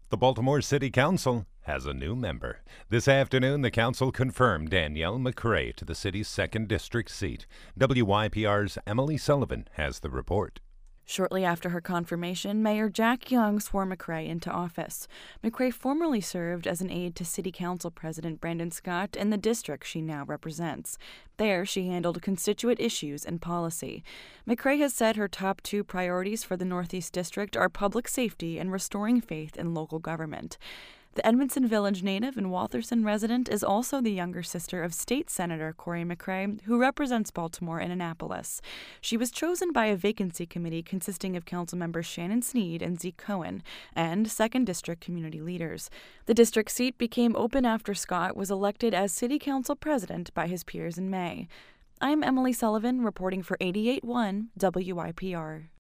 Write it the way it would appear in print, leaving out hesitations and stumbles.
The Baltimore City Council has a new member. This afternoon, the council confirmed Danielle McCray to the city's 2nd District seat. WYPR's Emily Sullivan has the report. Shortly after her confirmation, Mayor Jack Young swore McCray into office. McCray formerly served as an aide to City Council President Brandon Scott in the district she now represents. There, she handled constituent issues and policy. McCray has said her top 2 priorities for the Northeast District are public safety and restoring faith in local government. The Edmondson Village native and Waltherson resident is also the younger sister of State Senator Cory McCray, who represents Baltimore and Annapolis. She was chosen by a vacancy committee consisting of councilmembers Shannon Sneed and Zeke Cohen and 2nd District community leaders. The district seat became open after Scott was elected as City Council president by his peers in May. I'm Emily Sullivan reporting for 88.1 WYPR.